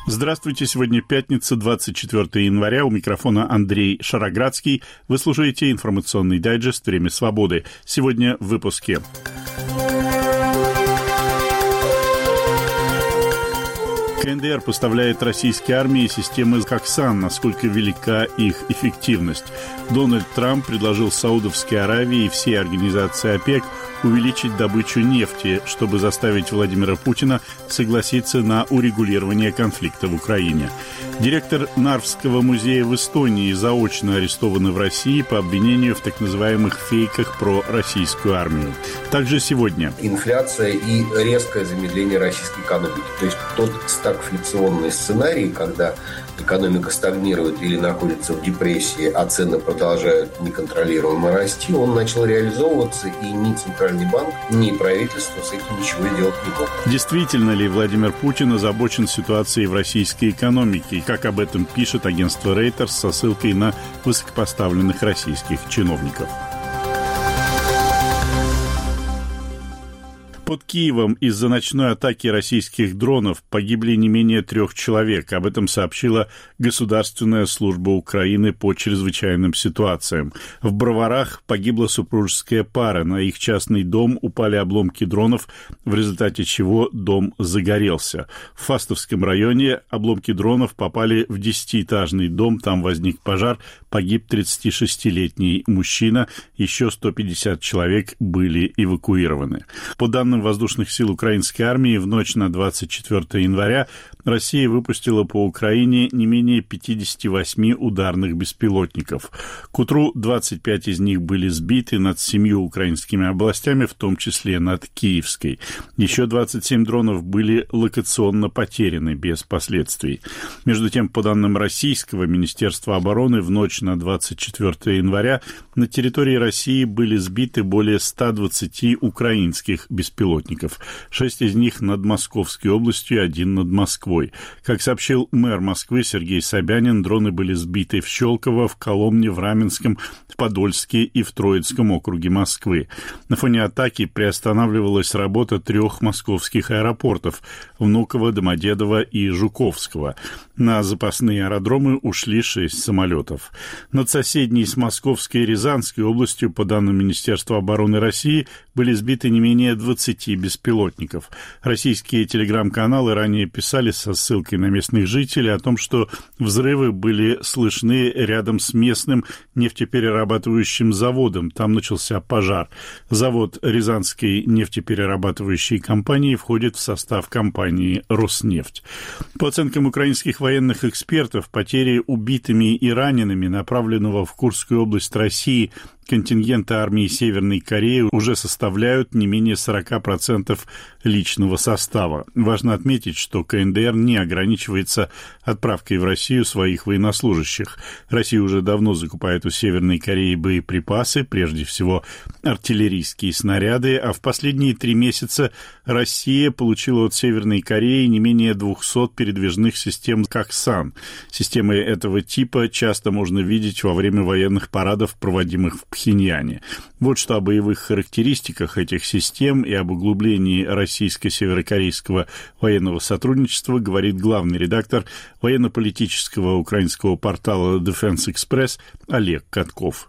Здравствуйте, сегодня пятница, 24 января, у микрофона Андрей Шароградский. Вы слушаете информационный дайджест «Время свободы». Сегодня в выпуске. КНДР поставляет российской армии системы «Коксан». Насколько велика их эффективность? Дональд Трамп предложил Саудовской Аравии и всей организации ОПЕК увеличить добычу нефти, чтобы заставить Владимира Путина согласиться на урегулирование конфликта в Украине. Директор Нарвского музея в Эстонии заочно арестованы в России по обвинению в так называемых фейках про российскую армию. Также сегодня. Инфляция и резкое замедление российской экономики. То есть тот стагфляционный сценарий, когда экономика стагнирует или находится в депрессии, а цены продолжают неконтролируемо расти, он начал реализовываться, и ни Центральный банк, ни правительство с этим ничего сделать не могут. Действительно ли Владимир Путин озабочен ситуацией в российской экономике? И как об этом пишет агентство Reuters со ссылкой на высокопоставленных российских чиновников. Под Киевом из-за ночной атаки российских дронов погибли не менее 3 человек. Об этом сообщила Государственная служба Украины по чрезвычайным ситуациям. В Броварах погибла супружеская пара. На их частный дом упали обломки дронов, в результате чего дом загорелся. В Фастовском районе обломки дронов попали в 10-этажный дом. Там возник пожар. Погиб 36-летний мужчина. Еще 150 человек были эвакуированы. По данным воздушных сил украинской армии, в ночь на 24 января Россия выпустила по Украине не менее 58 ударных беспилотников. К утру 25 из них были сбиты над 7 украинскими областями, в том числе над Киевской. Еще 27 дронов были локационно потеряны без последствий. Между тем, по данным российского Министерства обороны, в ночь на 24 января на территории России были сбиты более 120 украинских беспилотников. 6 из них над Московской областью, 1 над Москвой. Как сообщил мэр Москвы Сергей Собянин, дроны были сбиты в Щелково, в Коломне, в Раменском, в Подольске и в Троицком округе Москвы. На фоне атаки приостанавливалась работа 3 московских аэропортов – Внуково, Домодедово и Жуковского. На запасные аэродромы ушли 6 самолетов. Над соседней с Московской и Рязанской областью, по данным Министерства обороны России, были сбиты не менее 20 беспилотников. Российские телеграм-каналы ранее писали со ссылкой на местных жителей о том, что взрывы были слышны рядом с местным нефтеперерабатывающим заводом. Там начался пожар. Завод Рязанской нефтеперерабатывающей компании входит в состав компании «Роснефть». По оценкам украинских военных экспертов, потери убитыми и ранеными направленного в Курскую область России контингента армии Северной Кореи уже составляют не менее 40% личного состава. Важно отметить, что КНДР не ограничивается отправкой в Россию своих военнослужащих. Россия уже давно закупает у Северной Кореи боеприпасы, прежде всего артиллерийские снаряды, а в последние 3 месяца Россия получила от Северной Кореи не менее 200 передвижных систем «Коксан». Системы этого типа часто можно видеть во время военных парадов, проводимых в Пхеньяне. Вот что о боевых характеристиках этих систем и об углублении российско-северокорейского военного сотрудничества говорит главный редактор военно-политического украинского портала Defense Express Олег Катков.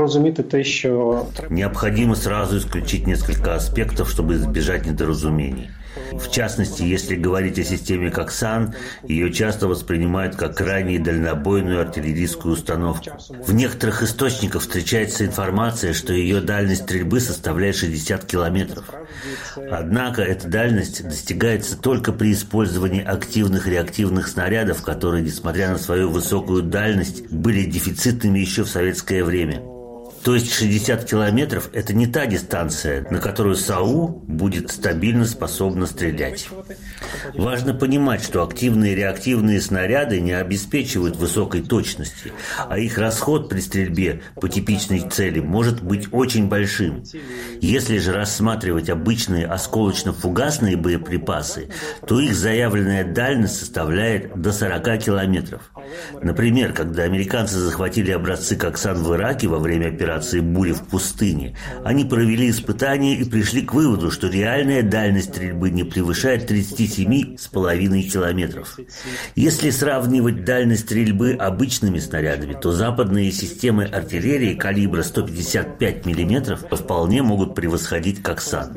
Необходимо сразу исключить несколько аспектов, чтобы избежать недоразумений. В частности, если говорить о системе «Коксан», ее часто воспринимают как крайне дальнобойную артиллерийскую установку. В некоторых источниках встречается информация, что ее дальность стрельбы составляет 60 километров. Однако эта дальность достигается только при использовании активных реактивных снарядов, которые, несмотря на свою высокую дальность, были дефицитными еще в советское время. То есть 60 километров – это не та дистанция, на которую САУ будет стабильно способна стрелять. Важно понимать, что активные и реактивные снаряды не обеспечивают высокой точности, а их расход при стрельбе по типичной цели может быть очень большим. Если же рассматривать обычные осколочно-фугасные боеприпасы, то их заявленная дальность составляет до 40 километров. Например, когда американцы захватили образцы «Коксан» в Ираке во время операции операции «Буря в пустыне». Они провели испытания и пришли к выводу, что реальная дальность стрельбы не превышает 37,5 километров. Если сравнивать дальность стрельбы обычными снарядами, то западные системы артиллерии калибра 155 мм вполне могут превосходить «Коксан».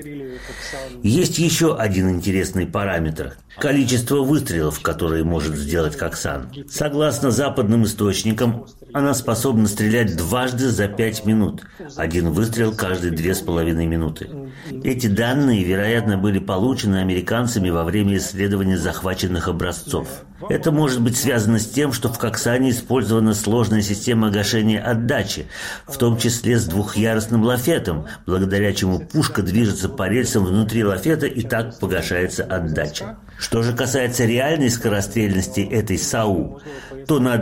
Есть еще один интересный параметр – количество выстрелов, которые может сделать «Коксан». Согласно западным источникам, она способна стрелять дважды за 5 минут. Один выстрел каждые 2,5 минуты. Эти данные, вероятно, были получены американцами во время исследования захваченных образцов. Это может быть связано с тем, что в «Коксане» использована сложная система гашения отдачи, в том числе с двухъярусным лафетом, благодаря чему пушка движется по рельсам внутри лафета и так погашается отдача. Что же касается реальной скорострельности этой САУ, то на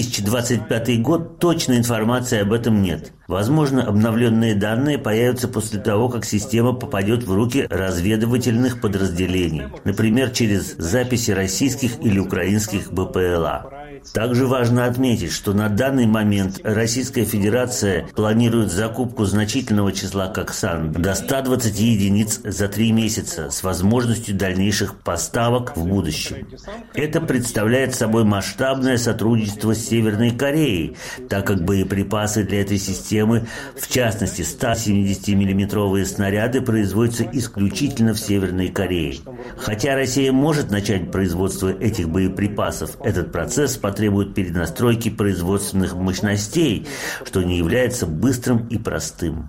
2025 год точной информации об этом нет. Возможно, обновленные данные появятся после того, как система попадет в руки разведывательных подразделений, например, через записи российских или украинских БПЛА. Также важно отметить, что на данный момент Российская Федерация планирует закупку значительного числа «Коксан» до 120 единиц за 3 месяца с возможностью дальнейших поставок в будущем. Это представляет собой масштабное сотрудничество с Северной Кореей, так как боеприпасы для этой системы, в частности 170-миллиметровые снаряды, производятся исключительно в Северной Корее. Хотя Россия может начать производство этих боеприпасов, этот процесс потребует перенастройки производственных мощностей, что не является быстрым и простым.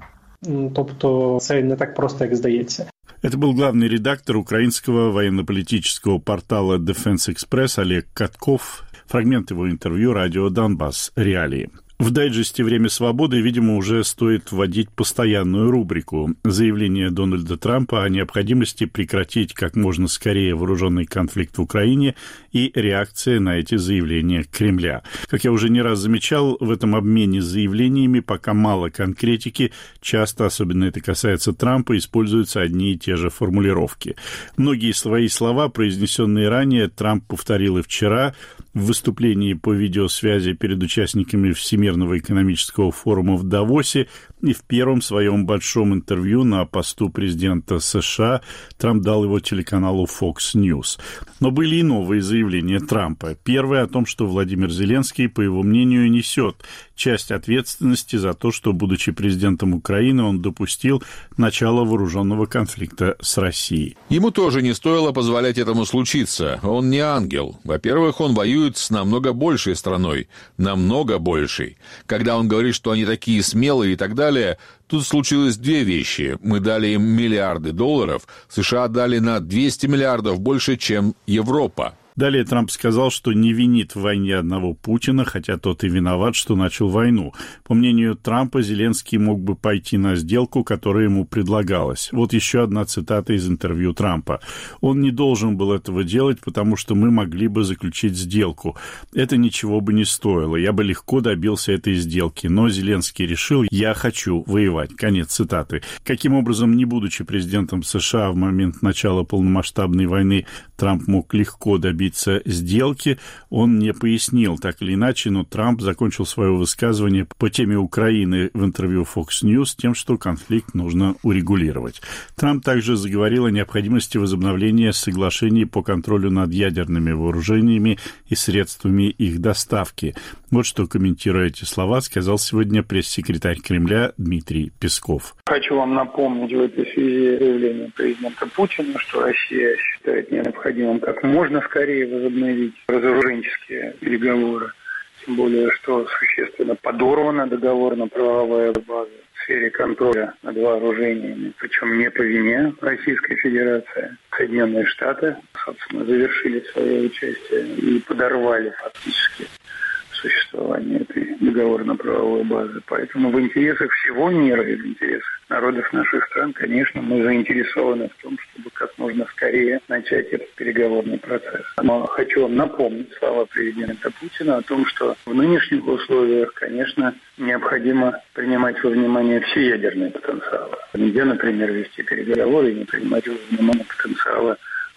Тобто це не так просто, як здається. Это был главный редактор украинского военно-политического портала Defense Express Олег Катков. Фрагмент его интервью радио «Донбасс. Реалии». В дайджесте «Время свободы», видимо, уже стоит вводить постоянную рубрику «Заявление Дональда Трампа о необходимости прекратить как можно скорее вооруженный конфликт в Украине и реакция на эти заявления Кремля». Как я уже не раз замечал, в этом обмене заявлениями пока мало конкретики, часто, особенно это касается Трампа, используются одни и те же формулировки. Многие свои слова, произнесенные ранее, Трамп повторил и вчера в выступлении по видеосвязи перед участниками Всемирного экономического форума в Давосе и в первом своем большом интервью на посту президента США. Трамп дал его телеканалу Fox News. Но были и новые заявления Трампа. Первое о том, что Владимир Зеленский, по его мнению, несет часть ответственности за то, что, будучи президентом Украины, он допустил начало вооруженного конфликта с Россией. Ему тоже не стоило позволять этому случиться. Он не ангел. Во-первых, он воюет с намного большей страной. Намного большей. Когда он говорит, что они такие смелые и так далее, тут случилось две вещи. Мы дали им миллиарды долларов, США дали на 200 миллиардов больше, чем Европа. Далее Трамп сказал, что не винит в войне одного Путина, хотя тот и виноват, что начал войну. По мнению Трампа, Зеленский мог бы пойти на сделку, которая ему предлагалась. Вот еще одна цитата из интервью Трампа. «Он не должен был этого делать, потому что мы могли бы заключить сделку. Это ничего бы не стоило. Я бы легко добился этой сделки. Но Зеленский решил, я хочу воевать». Конец цитаты. Каким образом, не будучи президентом США в момент начала полномасштабной войны, Трамп мог легко добиться сделки, он не пояснил. Так или иначе, но Трамп закончил свое высказывание по теме Украины в интервью Fox News тем, что конфликт нужно урегулировать. Трамп также заговорил о необходимости возобновления соглашений по контролю над ядерными вооружениями и средствами их доставки. Вот что, комментируя эти слова, сказал сегодня пресс-секретарь Кремля Дмитрий Песков. Хочу вам напомнить в этой связи заявление президента Путина, что Россия считает необходимым как можно скорее возобновить разоруженческие переговоры. Тем более, что существенно подорвана договорно-правовая база в сфере контроля над вооружениями, причем не по вине Российской Федерации. Соединенные Штаты, собственно, завершили свое участие и подорвали фактически существование этой договорно-правовой базы. Поэтому в интересах всего мира и в интересах народов наших стран, конечно, мы заинтересованы в том, чтобы как можно скорее начать этот переговорный процесс. Но хочу вам напомнить слова президента Путина о том, что в нынешних условиях, конечно, необходимо принимать во внимание все ядерные потенциалы. Нельзя, например, вести переговоры и не принимать во внимание потенциала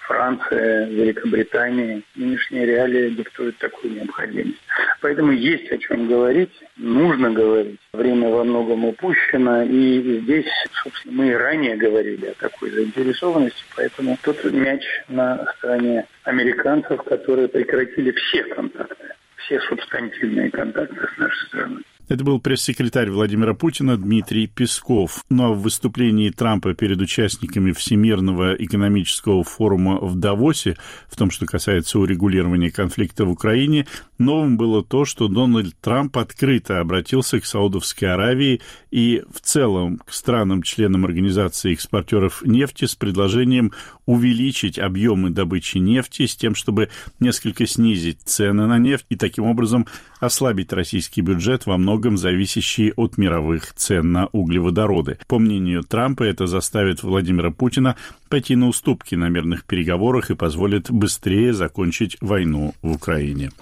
Франция, Великобритания. Нынешние реалии диктуют такую необходимость. Поэтому есть о чем говорить, нужно говорить. Время во многом упущено, и здесь, собственно, мы и ранее говорили о такой заинтересованности, поэтому тут мяч на стороне американцев, которые прекратили все контакты, все субстантивные контакты с нашей страной. Это был пресс-секретарь Владимира Путина Дмитрий Песков. Но в выступлении Трампа перед участниками Всемирного экономического форума в Давосе, в том, что касается урегулирования конфликта в Украине, новым было то, что Дональд Трамп открыто обратился к Саудовской Аравии и в целом к странам-членам Организации экспортеров нефти с предложением увеличить объемы добычи нефти с тем, чтобы несколько снизить цены на нефть и таким образом ослабить российский бюджет, во многом зависящий от мировых цен на углеводороды. По мнению Трампа, это заставит Владимира Путина пойти на уступки на мирных переговорах и позволит быстрее закончить войну в Украине.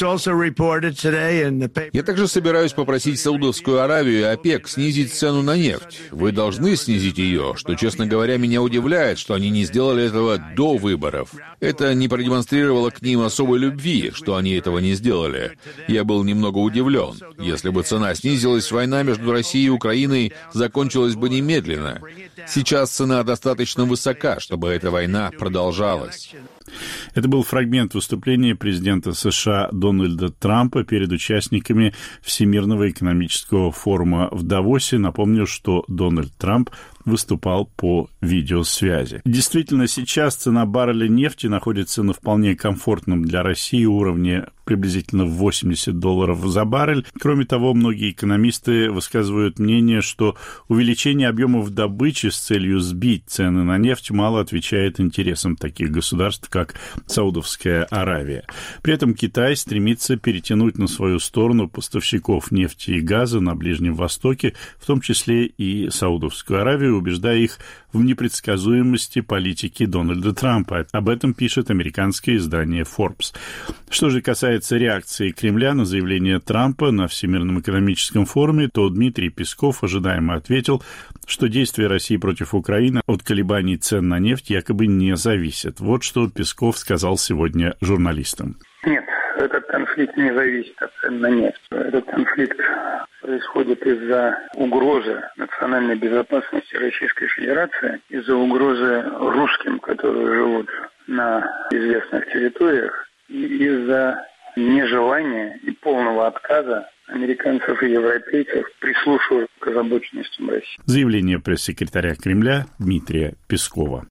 Я также собираюсь попросить Саудовскую Аравию и ОПЕК снизить цену на нефть. Вы должны снизить ее, что, честно говоря, меня удивляет, что они не сделали этого до выборов. Это не продемонстрировало к ним особой любви, что они этого не сделали. Я был немного удивлен. Если бы цена снизилась, война между Россией и Украиной закончилась бы немедленно. Сейчас цена достаточно высока, чтобы эта война продолжалась. Это был фрагмент выступления президента США Дональда Трампа перед участниками Всемирного экономического форума в Давосе. Напомню, что Дональд Трамп выступал по видеосвязи. Действительно, сейчас цена барреля нефти находится на вполне комфортном для России уровне приблизительно в $80 за баррель. Кроме того, многие экономисты высказывают мнение, что увеличение объемов добычи с целью сбить цены на нефть мало отвечает интересам таких государств, как Саудовская Аравия. При этом Китай стремится перетянуть на свою сторону поставщиков нефти и газа на Ближнем Востоке, в том числе и Саудовскую Аравию, убеждая их в непредсказуемости политики Дональда Трампа. Об этом пишет американское издание Forbes. Что же касается реакции Кремля на заявление Трампа на Всемирном экономическом форуме, то Дмитрий Песков ожидаемо ответил, что действия России против Украины от колебаний цен на нефть якобы не зависят. Вот что Песков сказал сегодня журналистам. Нет, этот конфликт не зависит от цен на нефть. Этот конфликт происходит из-за угрозы национальной безопасности Российской Федерации, из-за угрозы русским, которые живут на известных территориях, и из-за нежелания и полного отказа американцев и европейцев прислушиваться к озабоченностям России. Заявление пресс-секретаря Кремля Дмитрия Пескова.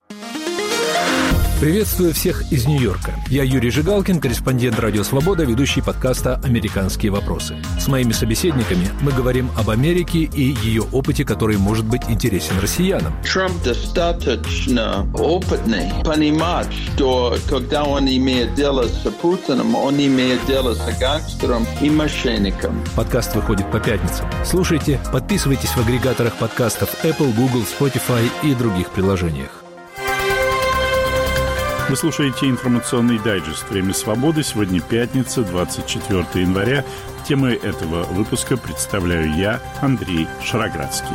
Приветствую всех из Нью-Йорка. Я Юрий Жигалкин, корреспондент «Радио Свобода», ведущий подкаста «Американские вопросы». С моими собеседниками мы говорим об Америке и ее опыте, который может быть интересен россиянам. Трамп достаточно опытный понимать, что когда он имеет дело с Путиным, он имеет дело с гангстером и мошенником. Подкаст выходит по пятницам. Слушайте, подписывайтесь в агрегаторах подкастов Apple, Google, Spotify и других приложениях. Вы слушаете информационный дайджест «Время свободы». Сегодня пятница, 24 января. Темы этого выпуска представляю я, Андрей Шароградский.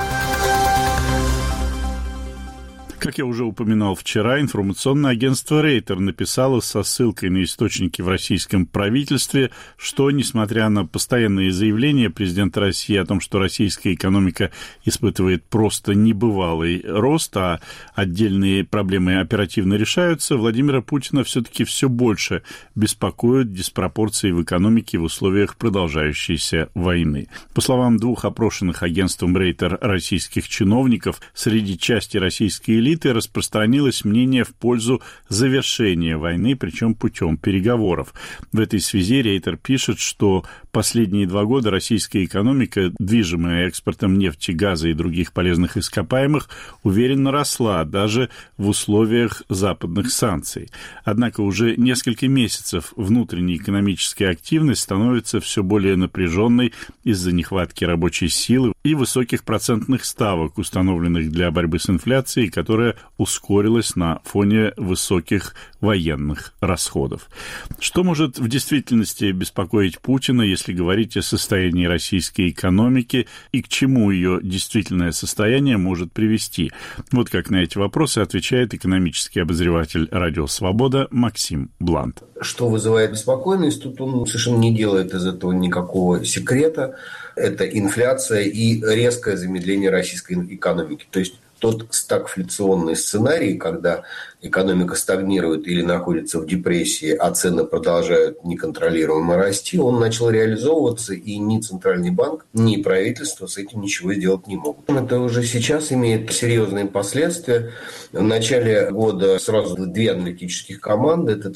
Как я уже упоминал вчера, информационное агентство Рейтер написало со ссылкой на источники в российском правительстве, что, несмотря на постоянные заявления президента России о том, что российская экономика испытывает просто небывалый рост, а отдельные проблемы оперативно решаются, Владимира Путина все-таки все больше беспокоят диспропорции в экономике в условиях продолжающейся войны. По словам двух опрошенных агентством Рейтер российских чиновников, среди части российской элиты распространилось мнение в пользу завершения войны, причем путем переговоров. В этой связи Рейтер пишет, что последние 2 года российская экономика, движимая экспортом нефти, газа и других полезных ископаемых, уверенно росла даже в условиях западных санкций. Однако уже несколько месяцев внутренняя экономическая активность становится все более напряженной из-за нехватки рабочей силы и высоких процентных ставок, установленных для борьбы с инфляцией, которые которая ускорилась на фоне высоких военных расходов. Что может в действительности беспокоить Путина, если говорить о состоянии российской экономики, и к чему ее действительное состояние может привести? Вот как на эти вопросы отвечает экономический обозреватель «Радио Свобода» Максим Блант. Что вызывает беспокойность? Тут он совершенно не делает из этого никакого секрета. Это инфляция и резкое замедление российской экономики. То есть тот стагфляционный сценарий, когда экономика стагнирует или находится в депрессии, а цены продолжают неконтролируемо расти, он начал реализовываться, и ни Центральный банк, ни правительство с этим ничего сделать не могут. Это уже сейчас имеет серьезные последствия. В начале года сразу две аналитических команды. Это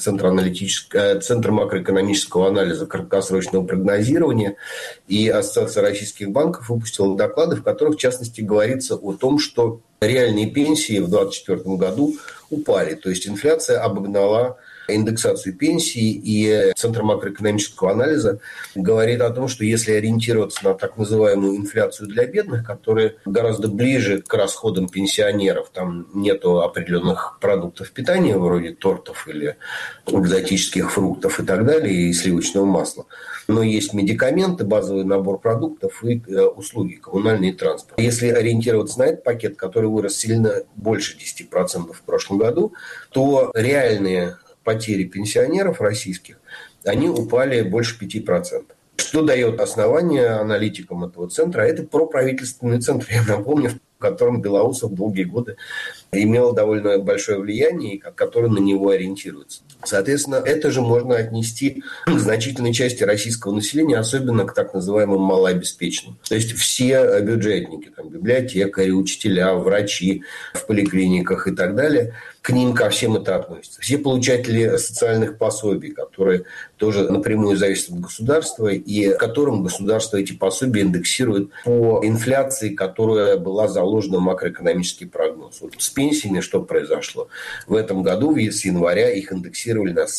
Центр макроэкономического анализа краткосрочного прогнозирования и Ассоциация российских банков выпустила доклады, в которых, в частности, говорится о том, что реальные пенсии в 2024 году упали. То есть инфляция обогнала индексацию пенсий, и Центр макроэкономического анализа говорит о том, что если ориентироваться на так называемую инфляцию для бедных, которая гораздо ближе к расходам пенсионеров, там нету определенных продуктов питания, вроде тортов или экзотических фруктов и так далее, и сливочного масла, но есть медикаменты, базовый набор продуктов и услуги, коммунальный транспорт. Если ориентироваться на этот пакет, который вырос сильно больше 10% в прошлом году, то реальные потери пенсионеров российских, они упали больше 5%. Что дает основание аналитикам этого центра? Это проправительственный центр, я напомню, в котором Белоусов долгие годы имел довольно большое влияние, и который на него ориентируется. Соответственно, это же можно отнести к значительной части российского населения, особенно к так называемым малообеспеченным. То есть все бюджетники, там, библиотекари, учителя, врачи в поликлиниках и так далее, к ним ко всем это относится. Все получатели социальных пособий, которые тоже напрямую зависят от государства, и которым государство эти пособия индексирует по инфляции, которая была заложена в макроэкономический прогноз. Вот с пенсиями что произошло? В этом году с января их индексировали на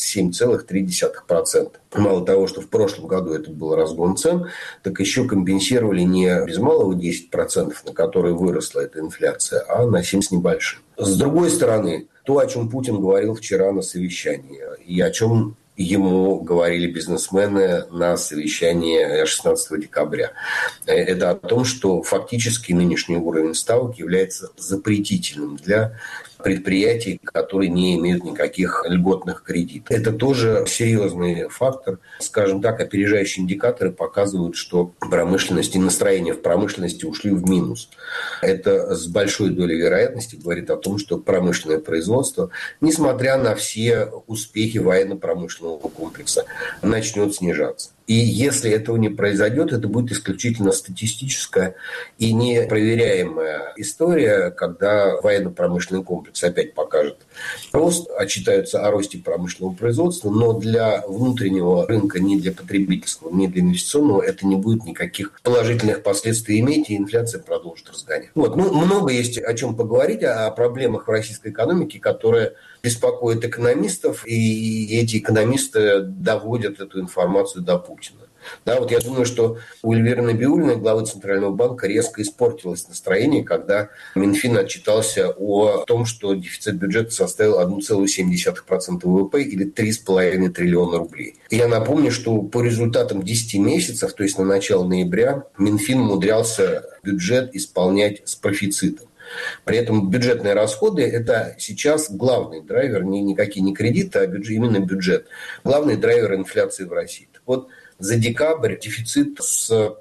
7,3%. Мало того, что в прошлом году это был разгон цен, так еще компенсировали не без малого 10%, на которые выросла эта инфляция, а на 7 с небольшим. С другой стороны, то, о чем Путин говорил вчера на совещании, и о чем ему говорили бизнесмены на совещании 16 декабря. Это о том, что фактически нынешний уровень ставок является запретительным для предприятий, которые не имеют никаких льготных кредитов. Это тоже серьезный фактор. Скажем так, опережающие индикаторы показывают, что промышленность и настроения в промышленности ушли в минус. Это с большой долей вероятности говорит о том, что промышленное производство, несмотря на все успехи военно-промышленного комплекса, начнет снижаться. И если этого не произойдет, это будет исключительно статистическая и непроверяемая история, когда военно-промышленный комплекс опять покажет рост, отчитаются о росте промышленного производства, но для внутреннего рынка, ни для потребительского, ни для инвестиционного это не будет никаких положительных последствий иметь, и инфляция продолжит разгоняться. Вот. Много есть о чем поговорить, о проблемах в российской экономике, которые беспокоят экономистов, и эти экономисты доводят эту информацию до Путина. Да, вот я думаю, что у Эльвиры Набиуллиной, главы Центрального банка, резко испортилось настроение, когда Минфин отчитался о том, что дефицит бюджета составил 1,7% ВВП или 3,5 триллиона рублей. И я напомню, что по результатам 10 месяцев, то есть на начало ноября, Минфин умудрялся бюджет исполнять с профицитом. При этом бюджетные расходы – это сейчас главный драйвер, никакие не кредиты, а именно бюджет. Главный драйвер инфляции в России. Так вот, за декабрь дефицит с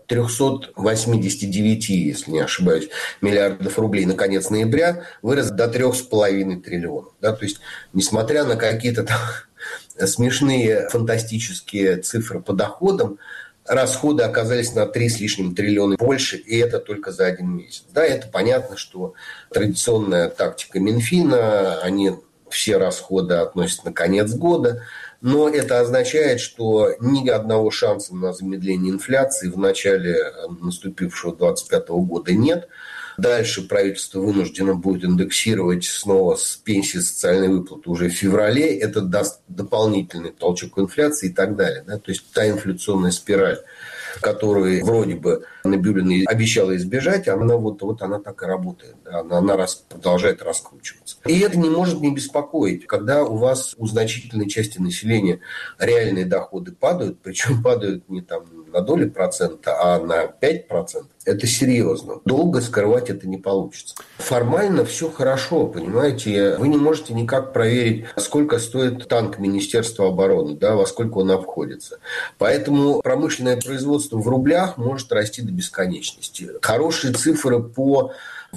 389, если не ошибаюсь, миллиардов рублей на конец ноября вырос до 3,5 триллионов. Да? То есть, несмотря на какие-то там смешные фантастические цифры по доходам, расходы оказались на 3 с лишним триллиона больше, и это только за один месяц. Да, это понятно, что традиционная тактика Минфина, они все расходы относят на конец года, но это означает, что ни одного шанса на замедление инфляции в начале наступившего 2025 года нет. Дальше правительство вынуждено будет индексировать снова с пенсии социальные выплаты уже в феврале. Это даст дополнительный толчок инфляции и так далее. Да? То есть та инфляционная спираль, которую вроде бы Набиуллина обещала избежать, она вот она так и работает. Она продолжает раскручиваться. И это не может не беспокоить. Когда у вас у значительной части населения реальные доходы падают, причем падают не там на доли процента, а на 5%, это серьезно. Долго скрывать это не получится. Формально все хорошо, понимаете. Вы не можете никак проверить, сколько стоит танк Министерства обороны, да, во сколько он обходится. Поэтому промышленное производство в рублях может расти до бесконечности. Хорошие цифры по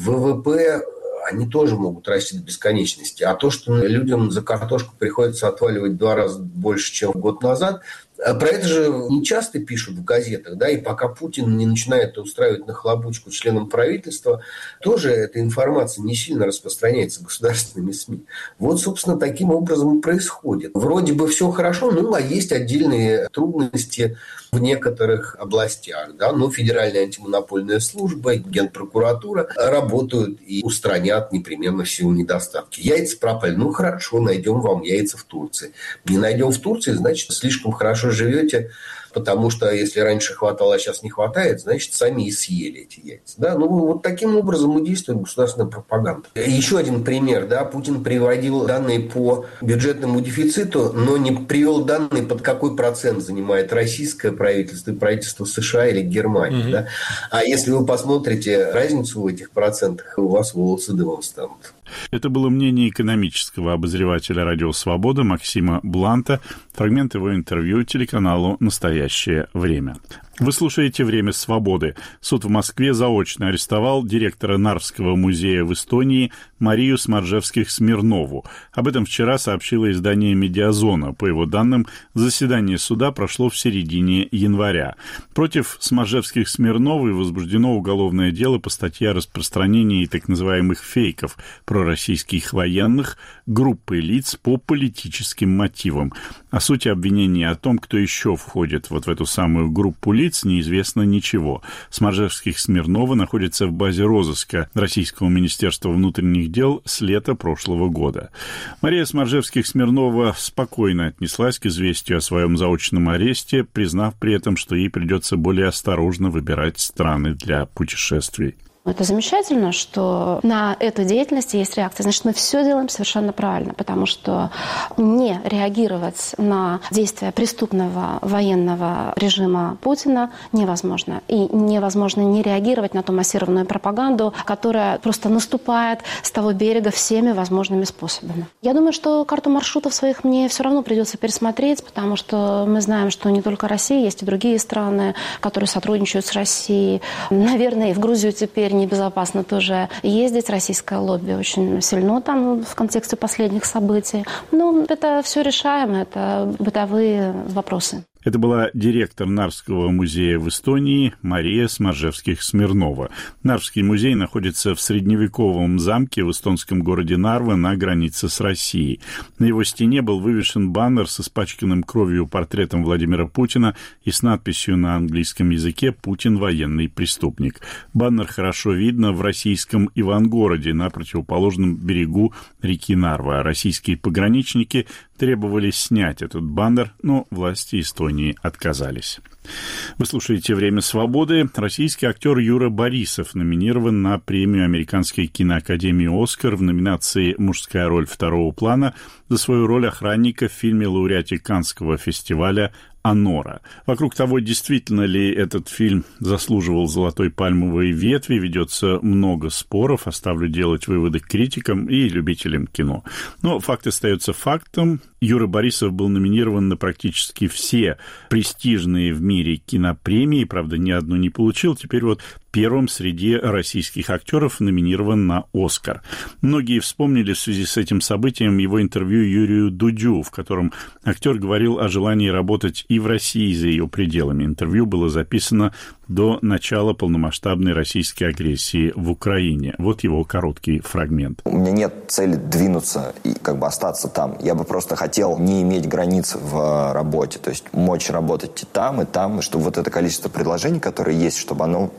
ВВП, они тоже могут расти до бесконечности. А то, что людям за картошку приходится отваливать в 2 раза больше, чем год назад, про это же не часто пишут в газетах, да, и пока Путин не начинает устраивать нахлобучку членам правительства, тоже эта информация не сильно распространяется государственными СМИ. Вот, собственно, таким образом и происходит. Вроде бы все хорошо, а есть отдельные трудности в некоторых областях, да, но Федеральная антимонопольная служба, Генпрокуратура работают и устранят непременно все недостатки. Яйца пропали, хорошо, найдем вам яйца в Турции. Не найдем в Турции, значит, слишком хорошо живете, потому что если раньше хватало, а сейчас не хватает, значит, сами и съели эти яйца. Да? Вот таким образом и действует государственная пропаганда. Еще один пример. Да? Путин приводил данные по бюджетному дефициту, но не привел данные, под какой процент занимает российское правительство и правительство США или Германии. Да? А если вы посмотрите разницу в этих процентах, у вас волосы дыбом станут. Это было мнение экономического обозревателя «Радио Свобода» Максима Бланта. Фрагмент его интервью телеканалу «Настоящее время». Вы слушаете «Время свободы». Суд в Москве заочно арестовал директора Нарвского музея в Эстонии Марию Смаржевских-Смирнову. Об этом вчера сообщило издание «Медиазона». По его данным, заседание суда прошло в середине января. Против Смаржевских-Смирновой возбуждено уголовное дело по статье о распространении так называемых фейков пророссийских военных группы лиц по политическим мотивам. О сути обвинения, о том, кто еще входит в эту самую группу лиц, неизвестно ничего. Смаржевских-Смирнова находится в базе розыска Российского министерства внутренних дел с лета прошлого года. Мария Смаржевских-Смирнова спокойно отнеслась к известию о своем заочном аресте, признав при этом, что ей придется более осторожно выбирать страны для путешествий. Это замечательно, что на эту деятельность есть реакция. Значит, мы все делаем совершенно правильно, потому что не реагировать на действия преступного военного режима Путина невозможно. И невозможно не реагировать на ту массированную пропаганду, которая просто наступает с того берега всеми возможными способами. Я думаю, что карту маршрутов своих мне все равно придется пересмотреть, потому что мы знаем, что не только Россия, есть и другие страны, которые сотрудничают с Россией. Наверное, и в Грузию теперь небезопасно тоже ездить. Российское лобби очень сильно там в контексте последних событий. Но это все решаемо, это бытовые вопросы. Это была директор Нарвского музея в Эстонии Мария Смаржевских-Смирнова. Нарвский музей находится в средневековом замке в эстонском городе Нарва на границе с Россией. На его стене был вывешен баннер с испачканным кровью портретом Владимира Путина и с надписью на английском языке «Путин – военный преступник». Баннер хорошо видно в российском Ивангороде на противоположном берегу реки Нарва. Российские пограничники требовали снять этот баннер, но власти Эстонии отказались. Вы слушаете «Время свободы». Российский актер Юра Борисов номинирован на премию Американской киноакадемии «Оскар» в номинации «Мужская роль второго плана» за свою роль охранника в фильме-лауреате Каннского фестиваля «Анора». Вокруг того, действительно ли этот фильм заслуживал золотой пальмовой ветви, ведется много споров. Оставлю делать выводы критикам и любителям кино. Но факт остается фактом. Юра Борисов был номинирован на практически все престижные в мире кинопремии. Правда, ни одну не получил. Теперь первым среди российских актеров номинирован на «Оскар». Многие вспомнили в связи с этим событием его интервью Юрию Дудю, в котором актер говорил о желании работать и в России за ее пределами. Интервью было записано до начала полномасштабной российской агрессии в Украине. Вот его короткий фрагмент. У меня нет цели двинуться и остаться там. Я бы просто хотел не иметь границ в работе, то есть мочь работать и там, и чтобы это количество предложений, которые есть, чтобы оно не ограничивалось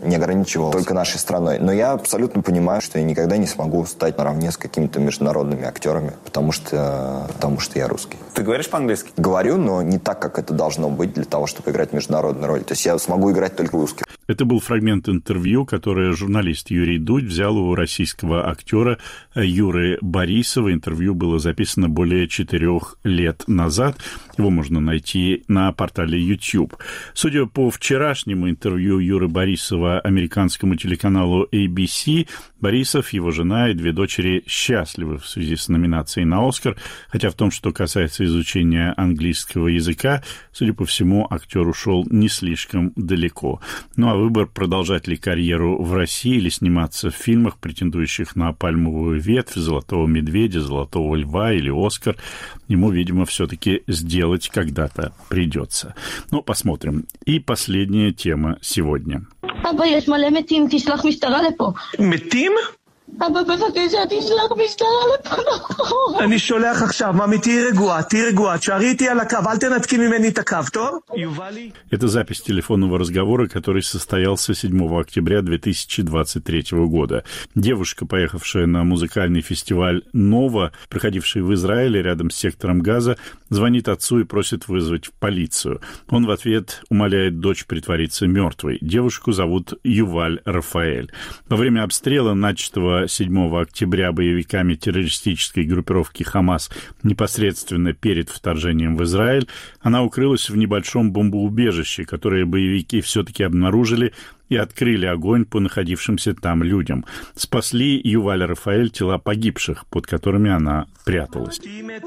ограничивал только нашей страной. Но я абсолютно понимаю, что я никогда не смогу стать наравне с какими-то международными актерами, потому что я русский. Ты говоришь по-английски? Говорю, но не так, как это должно быть для того, чтобы играть международную роль. То есть я смогу играть только русских. Это был фрагмент интервью, которое журналист Юрий Дудь взял у российского актера Юры Борисова. Интервью было записано более 4 лет назад. Его можно найти на портале YouTube. Судя по вчерашнему интервью Юры Борисова американскому телеканалу ABC, Борисов, его жена и 2 дочери счастливы в связи с номинацией на «Оскар», хотя в том, что касается изучения английского языка, судя по всему, актер ушел не слишком далеко. Ну а выбор, продолжать ли карьеру в России или сниматься в фильмах, претендующих на «Пальмовую ветвь», «Золотого медведя», «Золотого льва» или «Оскар», ему, видимо, все-таки сделать когда-то придется. Ну, посмотрим. И последняя тема сегодня. אבא, יש מלא מתים, תשלח משטרה לפה. מתים? אבא, בבקשה, תשלח משטרה לפה, נכון. אני שולח עכשיו, ממי, תהי רגועה, תשארי איתי על הקו, אל תנתקי ממני את הקו, טוב? יובלי? Это запись телефонного разговора, который состоялся 7 октября 2023 года. Девушка, поехавшая на музыкальный фестиваль «Нова», проходивший в Израиле рядом с сектором Газа, звонит отцу и просит вызвать полицию. Он в ответ умоляет дочь притвориться мертвой. Девушку зовут Юваль Рафаэль. Во время обстрела, начатого 7 октября боевиками террористической группировки «Хамас» непосредственно перед вторжением в Израиль, она укрылась в небольшом бомбоубежище, которое боевики все-таки обнаружили и открыли огонь по находившимся там людям. Спасли Юваль Рафаэль тела погибших, под которыми она пряталась.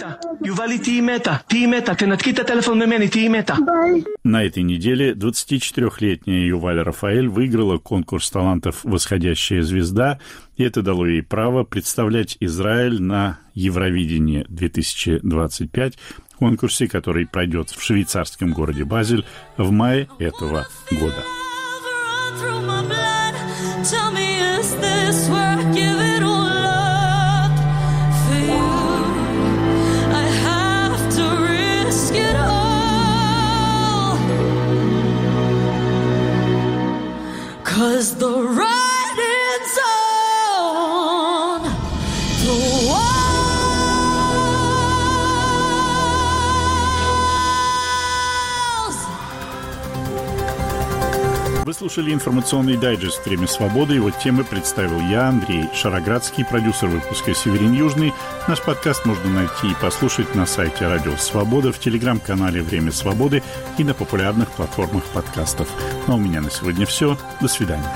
На этой неделе 24-летняя Юваль Рафаэль выиграла конкурс талантов «Восходящая звезда», и это дало ей право представлять Израиль на Евровидении 2025, конкурсе, который пройдет в швейцарском городе Базель в мае этого года. Through my blood, tell me, is this worth giving all up for you? I have to risk it all, 'cause the writing's on the wall. Вы слушали информационный дайджест «Время свободы». Его темы представил я, Андрей Шароградский, продюсер выпуска «Северин Южный». Наш подкаст можно найти и послушать на сайте Радио Свобода, в телеграм-канале «Время свободы» и на популярных платформах подкастов. Ну а у меня на сегодня все. До свидания.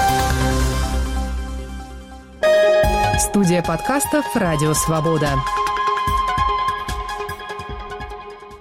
Студия подкастов «Радио Свобода».